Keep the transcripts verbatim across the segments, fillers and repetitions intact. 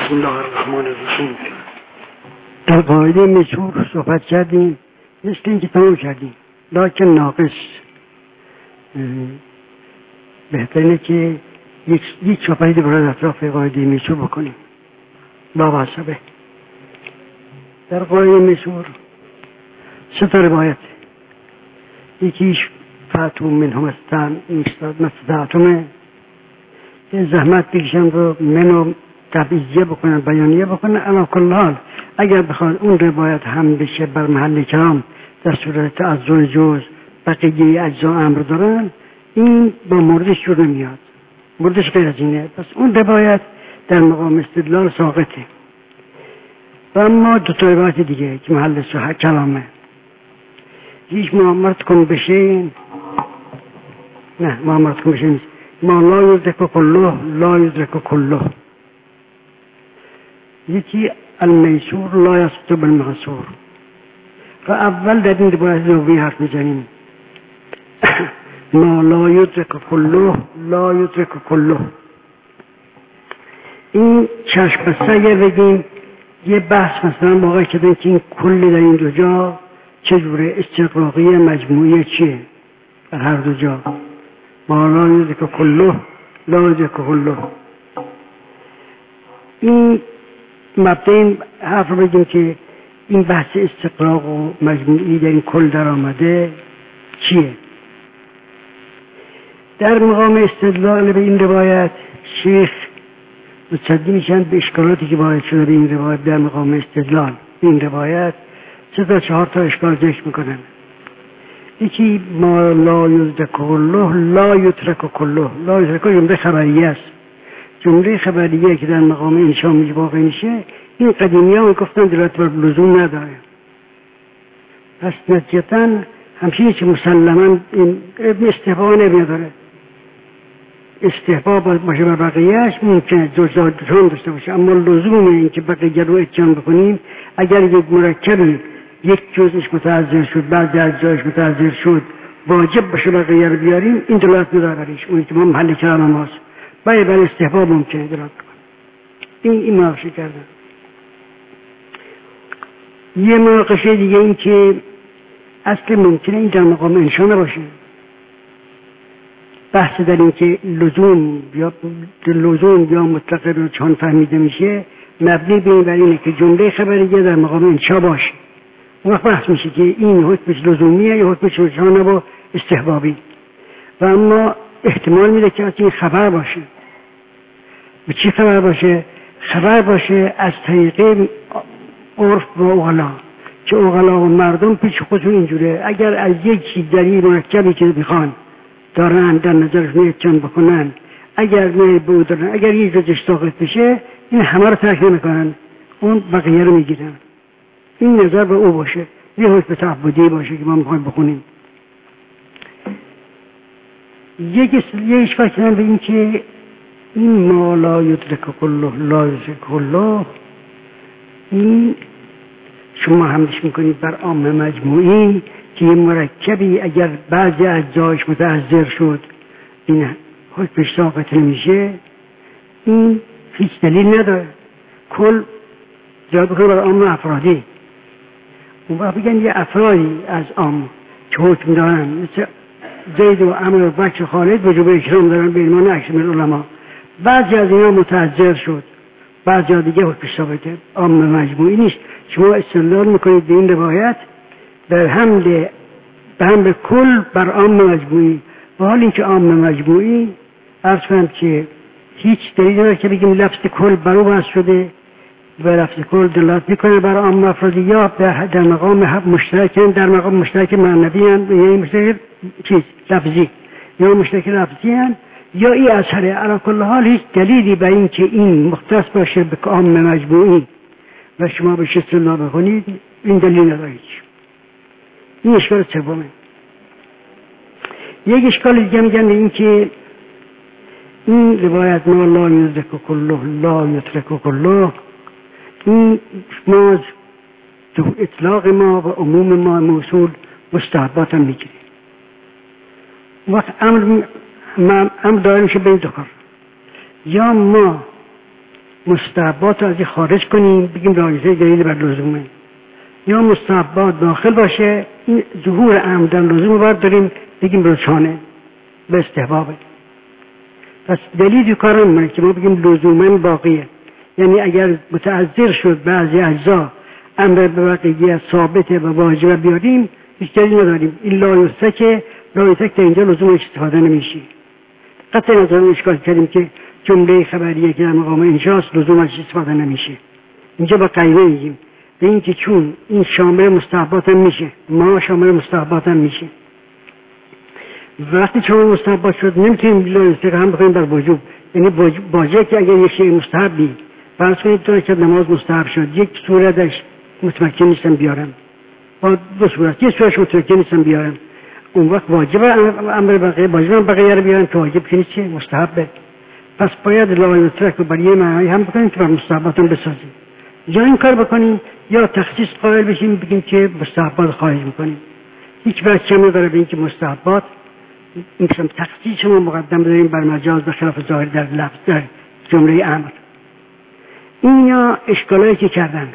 بسم الله الرحمن الرحیم. در قاعده مشهور صحبت کردیم، مثل اینکه تمام کردیم، لکن ناقص. بهتره که یک یک صحبتی برای اطراف قاعده مشهور بکنیم. با واسطه در قاعده مشهور سه تا روایت، یکیش فاتو منهم استطعتم، که زحمت بکشن رو منو تبعیضیه بکنن، بیانیه بکنن. علی کل حال اگر بخواد اون روایت هم بشه بر محل کرام در صورت تعذر جز بقیه اجزا امر دارن، این با موردش جور نمیاد، موردش غیر از اینه. پس اون روایت در مقام استدلال ساقطه. و اما دو تا روایت دیگه که محل صحت کلامه، هیچ معاملت کن بشه، نه معاملت کن بشه نیست، ما لا یدرک کله لا یدرک کله. یکی المیسور لا یسقط بالمعسور. و اول در این روایت دومی حرف میزنیم، ما لا یدرک کله لا یدرک کله. این چشم بسته اگر بگیم یه بحث مثلا واقع کردن که این کلی در این دو جا چجوره، استقراقی مجموعی چیه در هر دو جا. ما لا یدرک کله لا یدرک کله. این مبدأ این حرف رو بگیم که این بحث استقراق و مجموعی در این کل در آمده چیه. در مقام استدلال به این روایت شیخ متصدی میشن به اشکالاتی که وارد شده به این روایت. در مقام استدلال به این روایت سه تا چهار تا اشکال ذکر میکنن. یکی ما لا یدرک کله لا یترک کله. لا یترک جمله خبریه است، جمله خبریه که در مقام انشا میشه واقع میشه. این قدیمی ها گفتن دلالت بر لزوم نداره، پس نتیجتا همچنین که مسلما این استحباب نداره. استحباب باشه بر بقیهش ممکنه جزء داشته باشه، اما لزوم این که بقیه رو اتیان بکنیم اگر یک مرکبی یک جزءش متعذر شد بعضی از جایش متعذر شد واجب باشه بقیه رو بیاریم، این دلالت نداره برش. اون که ما محل کلام ماست باید بر استحباب ممکنه دلالت کنه. این این مناقشه کردن. یه مناقشه دیگه این که اصل ممکنه این در مقام انشا نباشه. بحث در این که لزوم یا لزوم یا مطلق رو چون فهمیده میشه مبنی به این بر اینه که جمله خبریه در مقام انشا باشه. اون وقت بحث میشه که این حکمش لزومیه یا حکمش رجحانه با استحبابی. و اما احتمال میده که از این خبر باشه. به چی خبر باشه؟ خبر باشه از طریق عرف و اغلا، که اغلا و مردم پیش خودشون اینجوره. اگر از یک چیز در این مرکبی که میخوان دارن در نظرشون اتیان بکنن، اگر نه بود دارن، اگر یک جزش ساقط بشه این همه رو ترک نمیکنن، اون بقیه رو میگیرن. این نظر به او باشه، یه حکم تعبدی باشه که ما میخوایم بخونیم. یک یکش فکرن به این که این ما لا یدرک کله لا یدرک کله، این شما حملش میکنید بر عام مجموعی که یه مرکبی اگر بعضی از جایش متعذر شد این حکمش ساقط نمیشه. این هیچ دلیل نداره. کل جا بکنه بر عام افرادی. اون وقت بگن یه افرادی از عام که حکم دارن مثل زید و عمر و بکر و خالد وجوب اکرام دارن به ایمان اکثر علما. بعضی از اینا متعذر شد، بعضی از دیگه حکمش ثابته، عام مجموعی نیست. شما استدلال میکنید به این روایت در حمل به حمل کل بر عام مجموعی، و حال اینکه عام مجموعی عرض کنم که هیچ دلیل نداره که بگیم لفظ کل بر او بحث شده و لفظ کل دلالت میکنه بر عام افرادی، یا در مقام مشترک، در مقام مشترک معنوی هم، یعنی مشترک چیز لفظی یا مشترک لفظی هم، یا این اثره. علی کل حال هیچ دلیلی به این که این مختص باشه به عام مجموعی و شما بهش استدلال بکنید این دلیل نداره. این اشکال سومه. یک اشکال دیگه میگن این که این روایت ما لا یدرک کله لا یترک کله، این ما تو اطلاق ما و عموم ما موصول مستحبات هم میگیره. وقت امر امر داره میشه به این دو کار. یا ما مستحبات رو از این خارج کنیم بگیم رایزه دلیل بر لزومه، یا مستحبات داخل باشه این ظهور امر در لزوم رو برداریم بگیم رجحانه به استحبابه. پس دلیلی کار نمی‌کنه که ما بگیم لزوما باقیه. یعنی اگر متعذر شد بعضی اجزا امر به بقیه ثابته و واجب بیاریم هیچ دلیل نداریم. این لایسته که لایسته در اینجا لزوم استفاده نمیشه. قطعا از آن اشکال کردیم که جمله خبریه که در مقام انشاست لزومش استفاده نمیشه. اینجا با قیمه میگیم به این که چون این شامل مستحبات هم میشه، ما شامل مستحبات هم میشه. وقتی شامل مستحبات شد نمیتونیم لایسته هم بکنیم بر وجوب. یعنی واجب که اگر یک شیء مستحبی فرض کنید دو رکعت نماز مستحب شد، یک صورتش متمکن نیستم بیارم، با دو صورت یک صورتش متمکن نیستم بیارم، اون وقت واجب امر بقیه واجب بقیه رو بیارم که واجب که نیست مستحبه. پس باید لایسته رو برای معنی هم بکنیم که بر مستحبات هم بسازیم. یا این کار بکنیم یا تخصیص قائل بشیم بگیم که مستحبات خارج میکنیم. هیچ بچه هم نداره به این که مستحبات این قسم تخصیص ما مقدم داریم بر مجاز به خلاف ظاهر در لفظ در جمله امر. این یا اشکالایی که کردن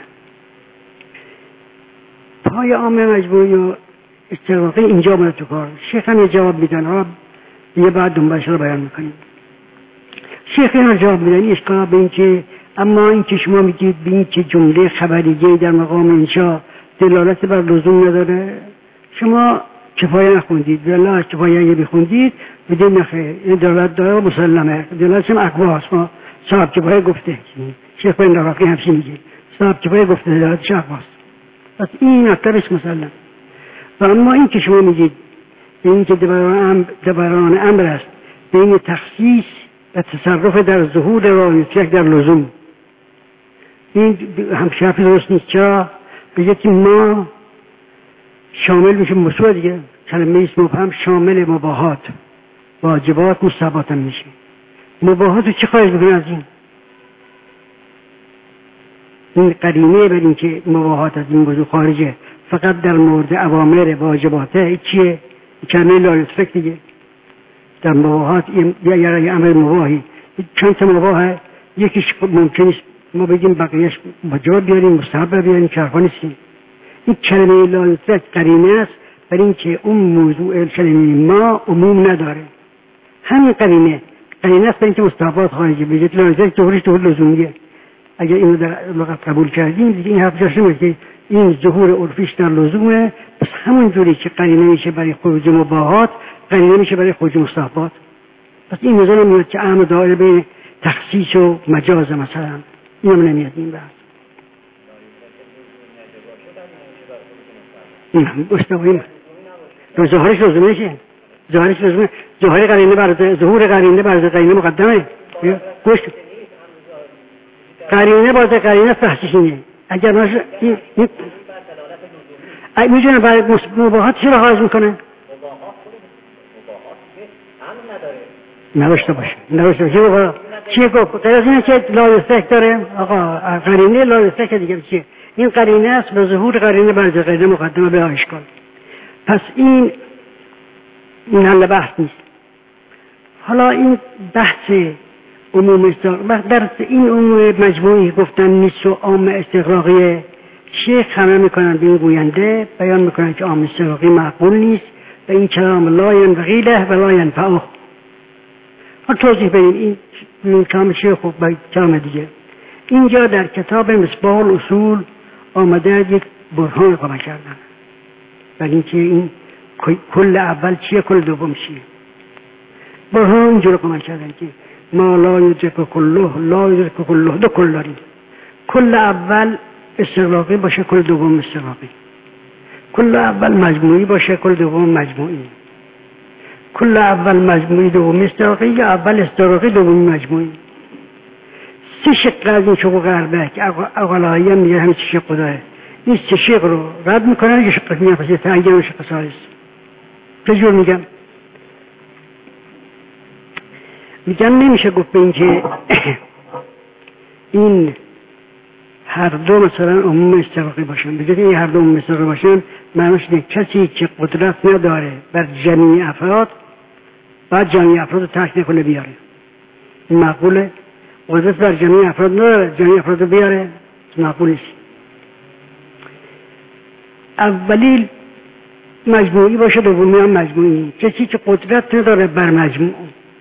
پای عامه مجموعی و استقراقی اینجا آمده تو کار. شیخ هم یه جواب میدن ها یه بعد دنبالش رو بیان میکنیم. شیخ هم جواب میدن این اشکال به این که اما این که شما میگید به این که جمله خبریه در مقام انشا دلالت بر لزوم نداره، شما کفایه نخوندید. والله کفایه اگه بخوندید بدین نخیر این دلالت داره مسلمه، دلالتش هم اقواس ما صاحب کفایه گفته. شیخ بین رفاقی همچی میگه صاحب کفایه گفته دلالتش اقواس. پس این اکترش مسلم. و اما این که شما میگید به این که دبران امر است بین تخصیص و تصرف در ظهور رایت در لزوم، این هم شرفی درست نیست. چرا؟ بگه که ما شامل میشه موضوع دیگه کلمه اسم مبهم شامل مباحات واجبات مستحبات هم میشه. مباحات رو چی خواهش بکنه از این؟ این قرینه بر این که مباحات از این موضوع خارجه فقط در مورد اوامر واجباته چیه؟ کلمه لایسته دیگه. در مباحات یا یا امر مباحی چند تا مباحه، یکیش ممکن است ما بگیم بقیهش واجب بیاریم مستحب بیاریم چرخا نیستیم. این کلمه لایسته قرینه است برای اینکه اون موضوع کلمه ما عموم نداره. همین قرینه قرینه است برای اینکه مستحبات خارجه بگید لایسته ظهورش ظهور لزومیه. اگر اینو در لغت قبول کردیم دیگه این حرف جاش نمیاد که این ظهور عرفیش در لزومه. پس همون جوری که قرینه میشه برای خروج مباحات قرینه میشه برای خروج مستحبات. پس این نظر نمیاد که امر دائره بین تخصیص و مجاز مثلا این هم نمیاد این بحث. این هم مستقیم ظاهرش لزومه میشه. ظاهرش لزومه. ظاهر قرینه بر ظهور قرینه بر قرینه مقدمه. گوش قرینه باز قرینه تخصیصیه. اگر ما این این میدونه برای مباحات چی رو خارج میکنه؟ نداشته باشه نداشته باشه چیه گفت؟ غیر از اینه که لایسته داره آقا قرینه لایسته که دیگه چیه؟ این قرینه است به ظهور قرینه بر قرینه مقدمه به اشکال. پس این این حل بحث نیست. حالا این بحث عموم استقراقی در این عموم مجموعی گفتن نیست و عام استقراقیه. شیخ همه میکنن به این گوینده بیان میکنن که عام استقراقی معقول نیست و این کلام لا ینبغی له و لا ینفعه. ها توضیح بدیم این این کلام شیخ و کلام دیگه. اینجا در کتاب مصباح الاصول آمده یک برهان قائم کردن برای اینکه این کل اول چیه کل دوم چیه. برهان اینجور قائم کردن که ما لا یدرک کله لا یدرک کله دو کل داریم. کل اول استقراقی باشه کل دوم استقراقی. کل اول مجموعی باشه کل دوم مجموعی. کل اول مجموعی دوم استقراقی یا اول استقراقی دوم مجموعی. سه شق از این شقوق اربعه که اقلایی هم میگه همین سه شق داره. این سه شق رو رد میکنن یه شق میگن پس یه تنگه و شق ثالث. چه جور میگم؟ میگن نمیشه گفت به این که این هر دو مثلا عموم استقراقی باشن. بگید این هر دو عموم استقراقی باشن معنیش اینه کسی که قدرت نداره بر جمعی افراد بعد جمعی افراد رو ترک نکنه بیاره. این معقوله؟ قدرت بر جمعی افراد نداره، جمعی افراد رو بیاره معقول نیست. اولی مجموعی باشه، دومی هم مجموعی. کسی که قدرت نداره بر مجموع،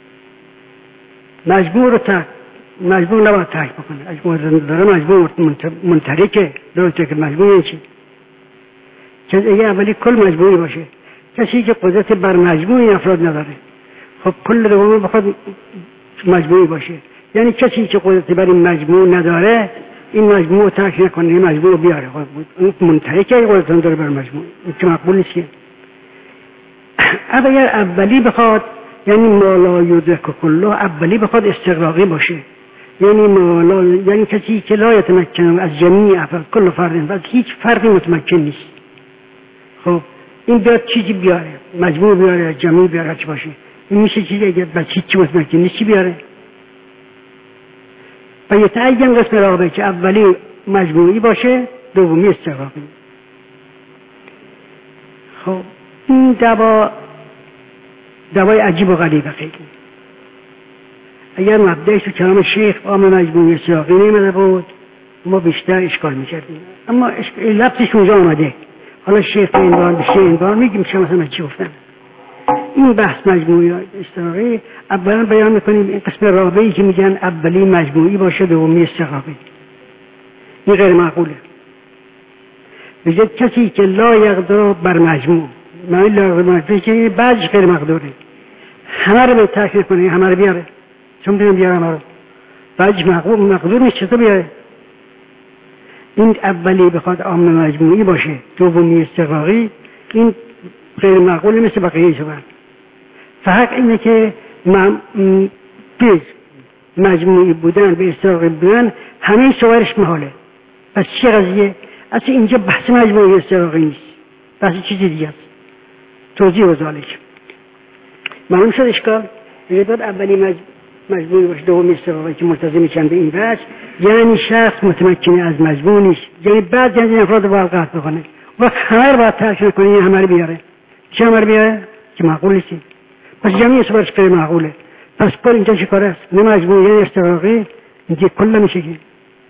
مجموع رو ترک مجموع نباید ترک بکنه. اگه قدرت داره مجموع منترکه، درسته که مجموع این چی؟ که اگه اولی کل مجموعی باشه، کسی که قدرت بر مجموع این افراد نداره، خب کل دومی بخواد مجموعی باشه، یعنی کسی که قدرت بر این مجموع نداره این مجموع رو ترک نکنه، این مجموع رو بیاره. خب اون منتهی اگه قدرت داره بر مجموع، این که مقبول نیست. اگر اولی بخواد، یعنی ما لا یدرک کله، اولی بخواد استغراقی باشه، یعنی ما لا، یعنی کسی که لا یتمکن از جمیع افراد کل فرد، از هیچ فردی متمکن نیست. خب این بیاد چیزی بیاره، مجموع بیاره، جمعی بیاره، چی باشه، این میشه چیزی اگر بس هیچ متمکن نیست چی بیاره؟ و یتعین قسم رابعه که اولی مجموعی باشه، دومی استغراقی. خب این دوا دوای عجیب و غریبه خیلی. اگر مبدأش تو کلام شیخ عام مجموعی استغراقی نمیده بود ما بیشتر اشکال میکردیم، اما لفظش اونجا آمده. حالا شیخ این بار بیشتر این بار میگیم چه مثلا چی گفتن. این بحث مجموعی استغراقی اولا بیان میکنیم. این قسم رابعی که میگن اولی مجموعی باشه دومی استغراقی، این غیر معقوله. میگه کسی که لا یقدر بر مجموع، معنی لا یقدر بر مجموع که بعضش غیر مقدوره، همه رو به تاکید کنه، همه رو بیاره، چون بیارم بیاره همه رو، بعضش مقدور مقدور نیست، چطور بیاره؟ این اولی بخواد عام مجموعی باشه دومی استغراقی، این غیر معقول مثل بقیه شبن. فحق اینه که پیز مجموعی بودن به استغراقی بودن همه صورش محاله. پس چه قضیه؟ اصلا اینجا بحث مجموعی استغراقی نیست، بحث چیزی دیگه است. توضیح و ذالک معلوم شد اشکال. میگه باید اولی مج... مجموعی باشه دومی استغراقی که ملتزم میشن به این بحث، یعنی شخص متمکنی از مجموع نیست، یعنی بعد یعنی افراد رو باید قطع بکنه و همه رو باید ترک نکنه، این همه رو بیاره. چه همه رو بیاره؟ که معقول نیستی. پس جمعی صورش غیر معقوله. پس کل اینجا چی کاره است؟ نه مجموعی یعنی استغراقی، اینجا کل میشه که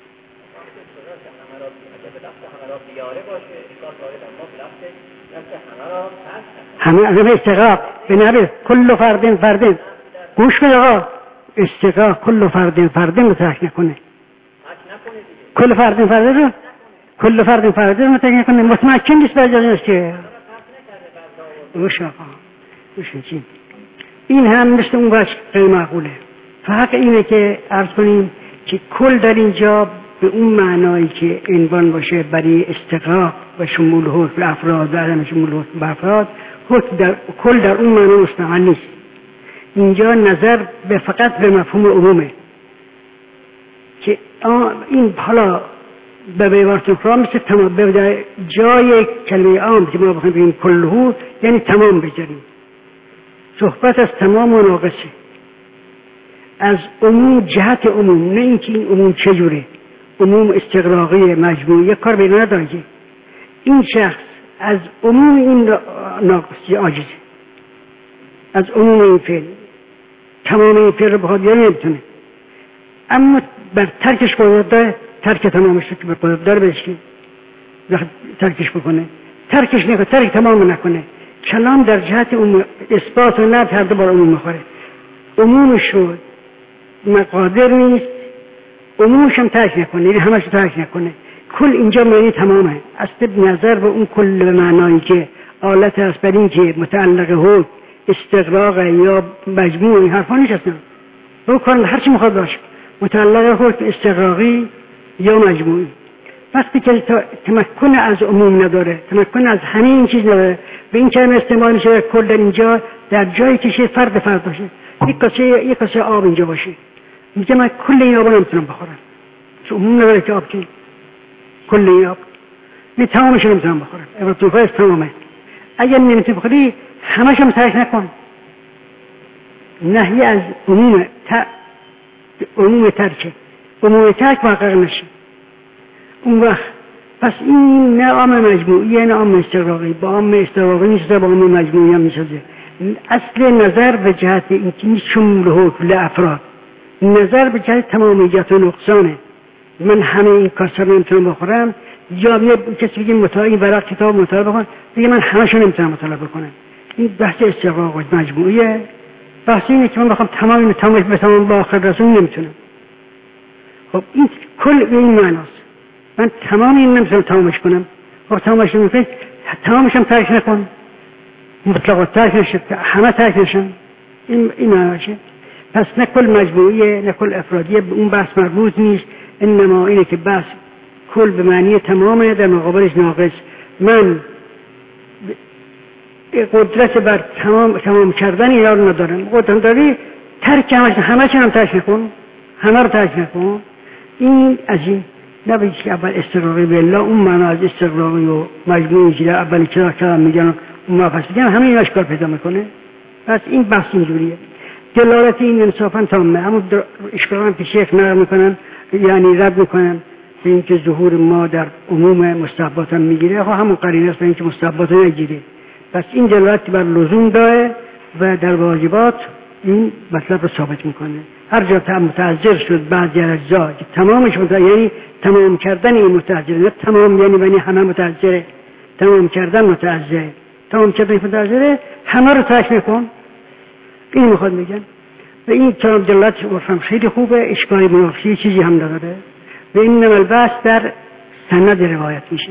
همه همه استغراق به نبه کل فردین فردین. گوش کن آقا، استغراق کل فردین فردین رو ترک نکنه، کل فردین فردین رو کل فردین فردین رو ترک نکنه، متمکن نیست به اجازه نیست که گوش آقا گوش چی. این هم مثل اون وجه غیر معقوله. فقط اینه که عرض کنیم که کل در اینجا به اون معنایی که عنوان باشه برای استغراق و شمول حکم افراد و عدم شمول حکم به افراد، حکم در کل در اون معنی مستعمل نیست. اینجا نظر به فقط به مفهوم عمومه که این حالا به عبارت اخرى مثل تمام به جای کلمه عام که ما بخوایم بگیم کلهو یعنی تمام بذاریم. صحبت از تمام و ناقصه، از عموم جهت عموم، نه اینکه این عموم چجوره، عموم استغراقی مجموعی کار بینه نداره که این شخص از عموم این ناقصی عاجزه، از عموم این فعل تمام این فعل رو بخواد بیاره نمیتونه، اما بر ترکش قدرت داره، ترک تمامش رو که بر قدرت داره بهش ترکش بکنه، ترکش نکنه، ترک تمام نکنه. کلام در جهت عموم اثبات و نفی هر دو بار عموم میخوره. عمومش رو مقادر نیست، عمومش هم ترک نکنه، یعنی همش رو ترک نکنه. کل اینجا معنی تمامه. اصلا نظر به اون کل به معنایی که آلت هست بر این که متعلق حکم استغراق یا مجموع این حرفا نیست. اصلا او کار هر چی میخواد باشه، متعلق حکم استغراقی یا مجموعی. وقتی که تمکن از عموم نداره، تمکن از همه این چیز نداره، به این کلمه استعمال میشه کل در اینجا در جایی که فرد فرد باشه. یک کاسه یک کاسه آب اینجا باشه، میگه من کل این آب نمیتونم بخورم، چون عموم نداره که آب که کل این آب می تمامش نمیتونم بخورم. البته تو تمامه. اگر نمیتونی بخوری همش هم ترک نکن. نهی از عموم ت... عموم ترک عموم ترک محقق نشه. اون وقت پس این نه عام مجموعی نه عام استغراقی، با عام استغراقی نیست، با عام مجموعی هم میشه. اصل نظر به جهت اینکه شمول حکم افراد نظر به جهت تمامیت و نقصانه. من همه این کاسه رو نمیتونم بخورم، یا یه کسی بگه مطالعه ورق کتاب مطالعه بکن، دیگه من همه‌شو نمیتونم مطالعه بکنم. این بحث استقراق مجموعیه. بحث اینه که من بخوام تمام اینو تمامش بتونم با آخر رسون نمیتونم. خب این کل به این معناست. من تمام این نمیتونم تمامش کنم. خب تمامش نمیتونم، تمامش هم ترک نکن، مطلقات ترک نشه، همه ترک نشن. این این معناشه. پس نه کل مجموعیه نه کل افرادیه، به اون بحث مربوط نیست. انما اینه که بحث کل به معنی تمامه، در مقابلش ناقص. من قدرت بر تمام تمام کردن اینا رو ندارم. قدرت داری ترک همش همه چی هم ترک نکن، همه رو ترک نکن. این از این نباید که اول استقراقی بالله اون معنا از استقراقی و مجموعی که در اولی چرا کلام میگن اون ما پس میگن همه این اشکال پیدا میکنه. پس این بحث اینجوریه. دلالت این انصافا تامه. اما اشکال هم که شیخ نقل میکنن یعنی رد میکنن به اینکه ظهور ما در عموم مستحبات هم میگیره، خب همون قرینه است به اینکه مستحبات نگیره. پس این دلالت بر لزوم داره و در واجبات این مطلب رو ثابت میکنه. هر جا تا متعذر شد بعضی اجزا که تمامش متعذر، یعنی تمام کردن این متعذر، نه تمام یعنی بنی همه متعذره، تمام کردن متعذره، تمام کردن متعذره، همه رو ترک نکن. این میخواد میگن و این کلام دلالت عرفم خیلی خوبه، اشکال منافسی چیزی هم نداره. و این نمال بحث در سند روایت میشه.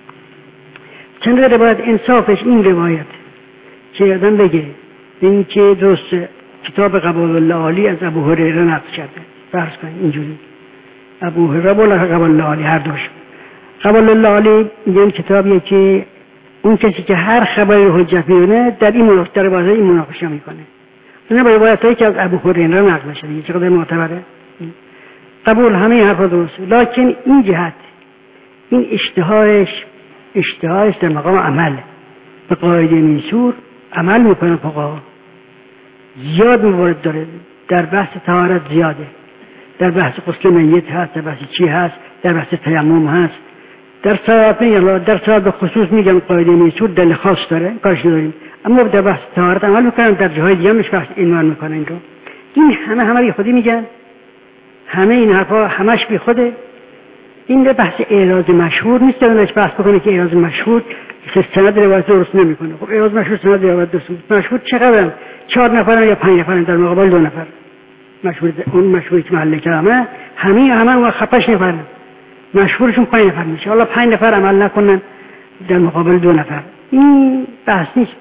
چند روایت انصافش این روایت که آدم بگه این که درست کتاب قبول الله عالی از ابو هریره نقل کرده، فرض کنید اینجوری ابو هریره و قبول الله عالی هر دوش. قبول الله عالی این کتابیه که اون کسی که هر خبری رو حجت میدونه در این مناقشه در بازه این مناقشه میکنه. نه با روایتایی که از ابو هریره نقل شده چقدر معتبره. قبول همه حرفا درسته، لکن این جهت این اشتهارش اشتهارش در مقام عمل به قاعده میسور عمل میکنه. فقها زیاد موارد داره، در بحث طهارت زیاده، در بحث غسل میت هست، در بحث چی هست، در بحث تیمم هست، در صلات میگن، در صلات به خصوص میگن قاعده میسور دلیل خاص داره کارش نداریم، اما در بحث طهارت عمل میکنن، در جاهای دیگه مش بحث ایمان میکنن. این رو این همه همه بی خودی میگن، همه این حرفا همش بی خوده. این به بحث اعراض مشهور نیست، دارنش بحث بکنه که اعراض مشهور که سند روایت درست نمیکنه. خب اعراض مشهور سند روایت درست مشهور چقدر؟ چهار نفرن یا پنج نفرن در مقابل دو نفر. مشهور اون مشهوری که محل کلامه همه همه اون خفش نفرن، مشهورشون پنج نفر میشه. حالا پنج نفر عمل نکنن در مقابل دو نفر، این بحث نیست.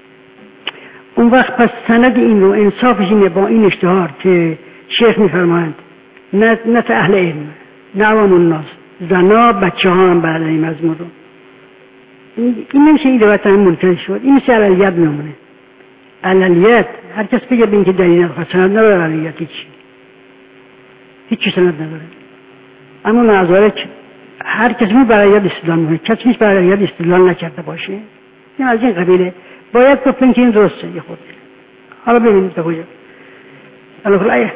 اون وقت پس سند این رو انصافش اینه با این اشتهار که شیخ میفرمایند نه نه اهل علم نه عوام الناس، زنا بچه ها هم بعد این مضمون رو این نمیشه این روایت هم منتهی شد. این مثل علیت میمونه. علیت هر کس بگه به اینکه دلیل نداره، سند نداره علیت، هیچ هیچ سند نداره. اما نظارت هر کس می برای علیت استدلال میکنه، کسی نیست برای علیت استدلال نکرده باشه. این از این قبیله باید گفتن که این درسته. یه خود حالا ببینید تا کجا الان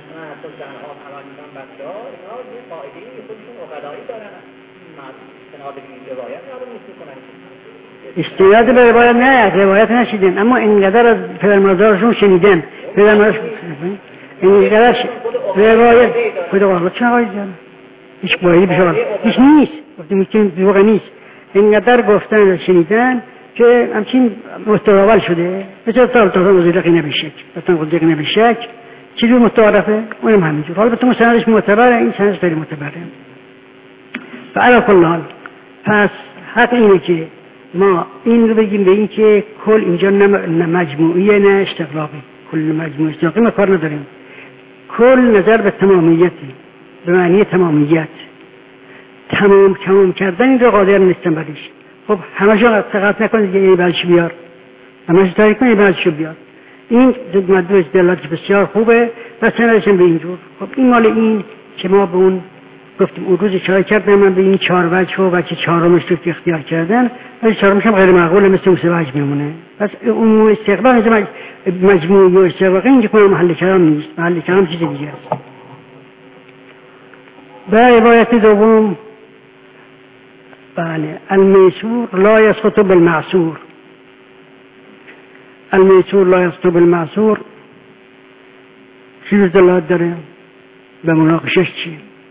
استناد به روایت نه، روایت نشیدن، اما اینقدر از پدرمادرشون شنیدن، پدرمادرشون اینقدر روایت خدا قربان چه آقای جان هیچ باید بشه هیچ نیست، گفتیم که دروغ نیست. اینقدر گفتن شنیدن که همچین متواول شده. بسیار تا تا مزیدقی نبیشک بطن قدق نبیشک چیزی متعارفه اونم همینجور. حالا بطن سندش معتبره، این سندش خیلی معتبره. و علا کل حال پس حق اینه که ما این رو بگیم به این که کل اینجا نه مجموعیه نه اشتقاقی. کل مجموعی اشتقاقی ما کار نداریم. کل نظر به تمامیتی، به معنی تمامیت، تمام تمام کردن این رو قادر نیستم بریش. خب همه شو تقاط نکنید که این بلش بیار، همه شو تاریک کنید بلش بیار. این مدرس دلالت بسیار خوبه و سندشم به اینجور. خب این مال این که ما به اون گفتیم اون روز اشاره کردم من به این چهار وجه و وجه چهارمش رو که اختیار کردن، ولی چهارمش هم غیر معقوله، مثل اون سه وجه میمونه. پس اون استقبال مثل مجموعی و استقباقی اینجا کنه محل کلام نیست، محل کلام چیز دیگه است. به روایت دوم بله المیسور لا یسقط بالمعسور. المیسور لا یسقط بالمعسور چی رو دلالت داره؟ و مناقشش چیه؟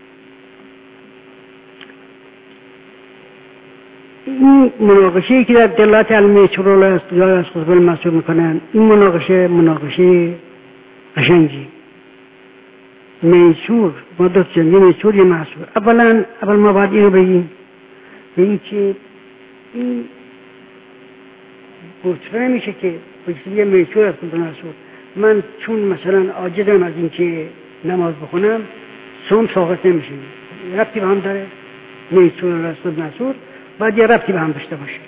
این مناقشه‌ای که در دلالت المیسور و لا یسقط بالمأثور میکنن، این مناقشه مناقشه قشنگی. میسور ما دو تا یه میسور یه معصور. اولا اول ما باید اینو بگیم بگیم که این گفتن نمیشه که یه میسور از کل معصور. من چون مثلا عاجزم از این که نماز بخونم صوم ساقط نمیشه. ربطی به هم داره میسور و لا معصور، باید یه ربطی به هم داشته باشه.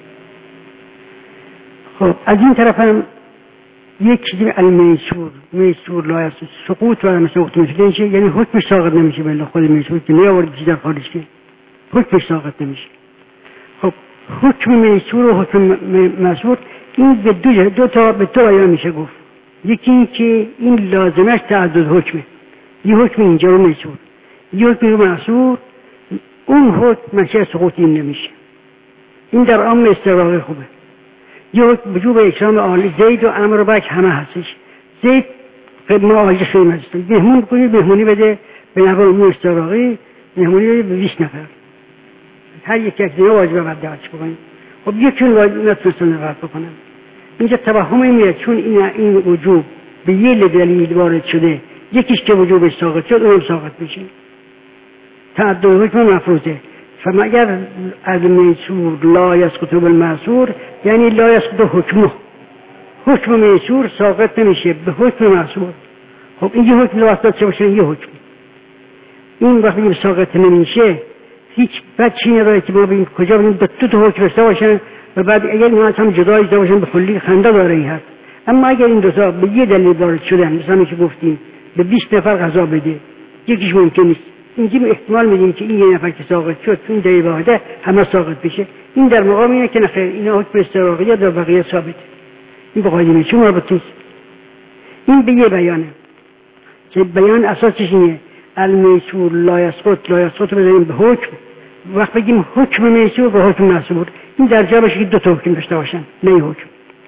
خب از این طرف هم یک چیزی المیسور میسور لا یسقط سقوط و مثل وقت مثل یعنی حکمش ساقط نمیشه بلا خود میسور که نیاورد چیز در خارج که حکمش ساقط نمیشه. خب حکم میسور و حکم معصور این به دو, دو تا به دو بیان میشه گفت. یکی این که این لازمش تعدد حکمه، یه حکم اینجا رو میسور، یه حکم رو معصور، اون حکم منشأ سقوط این نمیشه. این در عام استقراقی خوبه. یه حکم وجوب اکرام عالی زید و امر و بک همه هستش. زید ما عالی خیلی هستیم، مهمون کنید مهمونی بده به نحو عمومی استقراقی، مهمونی بده به بیست نفر، هر یک یک دیگه واجبه باید دعوتش بکنیم. خب یکیون واجب نتونستن دعوت بکنم. اینجا توهمی میاد چون این این وجوب به یه دلیل وارد شده، یکیش که وجوبش ساقط شد اونم ساقط میشه. تعدد حکم مفروضه. فمگر از میسور لا یسقط بالمعصور یعنی لا یسقط حکمه، حکم میسور ساقط نمیشه به حکم معصور. خب این یه حکم واسطه چه باشه؟ یه حکم این وقتی ساقط نمیشه هیچ بچی نداره که ما ببینیم کجا ببینیم دو تا حکم داشته باشن و بعد اگر این هم جدا داشته باشن به کلی خنده داره این هست. اما اگر این دو تا به یه دلیل وارد شدن مثلا که گفتیم به بیست نفر غذا بده، یکیش ممکن نیست، اینجا احتمال میدیم که این یه نفر که ساقط شد تو این دلیل واحده همه ساقط بشه. این در مقام اینه که نخیر اینا حکم استقراقیه در بقیه ثابت. این به قاعده میشه مربوط نیست. این به یه بیانه که بیان اساسش اینه المیسور لا یسقط لا یسقط بزنیم به حکم. وقت بگیم حکم میسور و حکم معصور این در جا باشه که دو تا حکم داشته باشن نه حکم.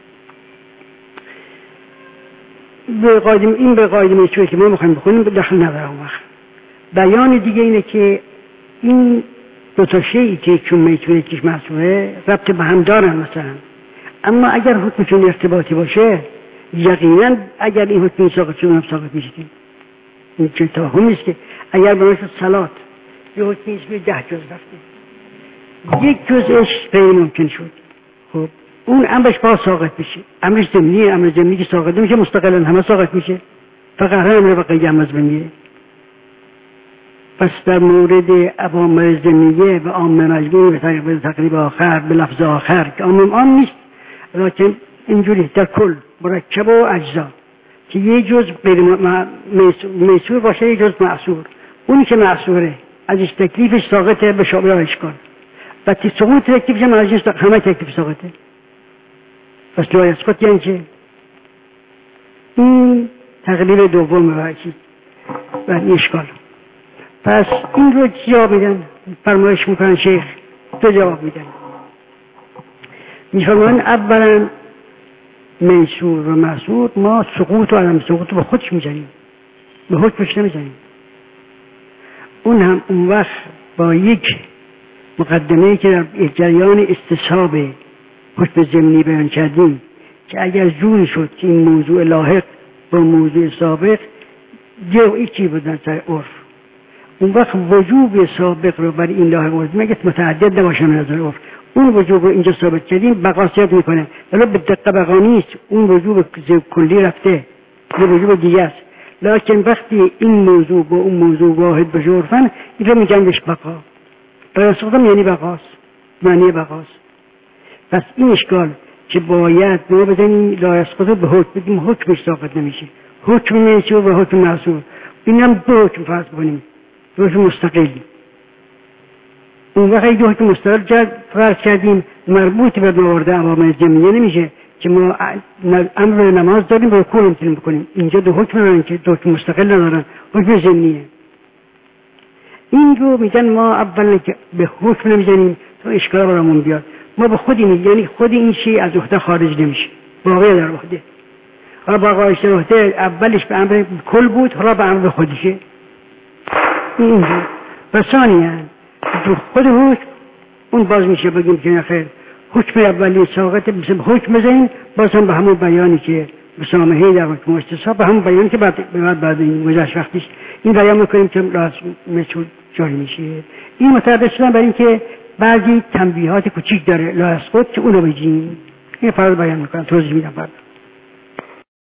به قاعده این به قاعده میسوری که ما میخوایم بخونیم داخل نداره. اون وقت بیان دیگه اینه که این دو تا شیئی که چون میسور یکیش معصوره ربط به هم دارن مثلا، اما اگر حکمشون ارتباطی باشه یقینا اگر این حکم ساقط شد هم ساقط میشه. این چه توهم نیست که اگر برای صلات یه حکمی اسم ده جز رفته یک جزش غیر ممکن شد، خب اون امرش با ساقط میشه. امرش ضمنیه، امر ضمنی که ساقط نمیشه مستقلا همه ساقط میشه، فقط امر بقیه هم از ضمنیه. پس در مورد اوامر ضمنیه و عام مجموع به طریق تقریب آخر به لفظ آخر که عام عام نیست، لیکن اینجوری در کل مرکب و اجزا که یه جز غیر میسور باشه یه جز معصور، اونی که معصوره ازش تکلیفش ساقطه به شامل اشکال و تی سقوط تکلیفش هم ازش همه تکلیف ساقطه. پس لا یسقط یعنی چه؟ این تقلیل دوم واجی و این اشکال. پس این رو جواب میدن، فرمایش میکنن شیخ دو جواب میدن. میفرمان اولا میسور و معصور ما سقوط و عدم سقوط به خودش میزنیم، به حکمش نمیزنیم. اون هم اون وقت با یک مقدمه‌ای که در جریان استصحاب حکم ضمنی بیان کردیم که اگر جوری شد که این موضوع لاحق با موضوع سابق جوئی چی بودن سر عرف، اون وقت وجوب سابق رو برای این لاحق بود مگه متعدد نباشه نظر عرف، اون وجوب رو اینجا ثابت کردیم بقاسیت میکنه ولی به دقیق بقا نیست، اون وجوب کلی رفته یه وجوب دیگه است. لکن وقتی این موضوع با اون موضوع واحد بشه عرفن این رو میگن بهش بقا. لا یسقط یعنی بقاست، معنی بقاست. پس این اشکال که باید ما بزنیم لا یسقط به حکم بگیم حکمش ساقط نمیشه، حکم میسور و حکم معصور این هم دو حکم فرض کنیم، دو حکم مستقل. اون وقت دو حکم مستقل فرض کردیم مربوط به موارد عوامل ضمنیه نمیشه که ما امر نماز داریم و رکوع نمیتونیم بکنیم. اینجا دو حکم ندارن که دو حکم مستقل ندارن، حکم ضمنیه. این رو میگن ما اولا که به حکم نمیزنیم تا اشکال برامون بیاد، ما به خودی میگیم یعنی خود این شیء از وحده خارج نمیشه، باقی در وحده. حالا باقیش در وحده اولش به امر کل بود، حالا به امر خودشه. این و ثانیاً خود حکم اون باز میشه بگیم که نخیر حکم اولی ساقط مثل حکم بزنیم باز هم به همون بیانی که مسامحه در حکم استصحاب به همون بیانی که بعد بعد بعد این گذشت وقتیش این بیان میکنیم که لازم مثل جاری میشه. این متوجه شدن برای اینکه بعضی تنبیهات کوچیک داره لازم خود که اونو بگیم این فرض بیان میکنم توضیح میدم بعد.